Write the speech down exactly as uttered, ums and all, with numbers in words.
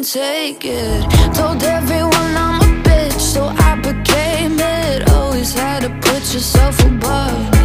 couldn't take it. Told everyone I'm a bitch, so I became it. Always had to put yourself above